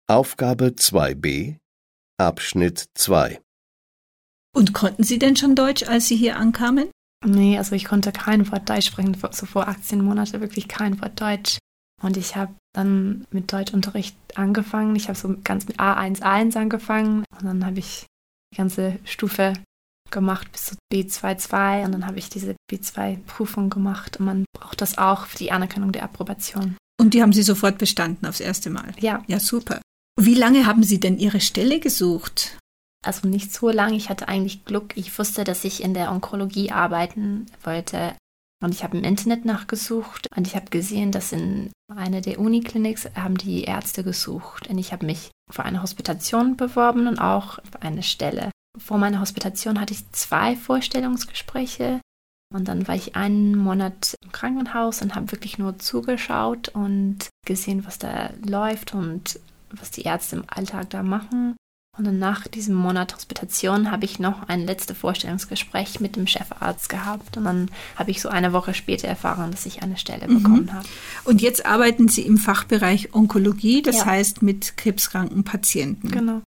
Aufgabe 2b, Abschnitt 2. Und konnten Sie denn schon Deutsch, als Sie hier ankamen? Nee, also ich konnte kein Wort Deutsch sprechen, so vor 18 Monaten wirklich kein Wort Deutsch. Und ich habe dann mit Deutschunterricht angefangen. Ich habe so ganz mit A1 angefangen und dann habe ich die ganze Stufe gemacht bis zu B2 und dann habe ich diese B2-Prüfung gemacht und man braucht das auch für die Anerkennung der Approbation. Und die haben Sie sofort bestanden aufs erste Mal? Ja. Ja, super. Wie lange haben Sie denn Ihre Stelle gesucht? Also nicht so lange. Ich hatte eigentlich Glück. Ich wusste, dass ich in der Onkologie arbeiten wollte. Und ich habe im Internet nachgesucht und ich habe gesehen, dass in einer der Unikliniks haben die Ärzte gesucht. Und ich habe mich für eine Hospitation beworben und auch für eine Stelle. Vor meiner Hospitation hatte ich 2 Vorstellungsgespräche. Und dann war ich einen Monat im Krankenhaus und habe wirklich nur zugeschaut und gesehen, was da läuft und was die Ärzte im Alltag da machen. Und dann nach diesem Monat Hospitation habe ich noch ein letztes Vorstellungsgespräch mit dem Chefarzt gehabt. Und dann habe ich so eine Woche später erfahren, dass ich eine Stelle bekommen habe. Und jetzt arbeiten Sie im Fachbereich Onkologie, das heißt mit krebskranken Patienten. Genau.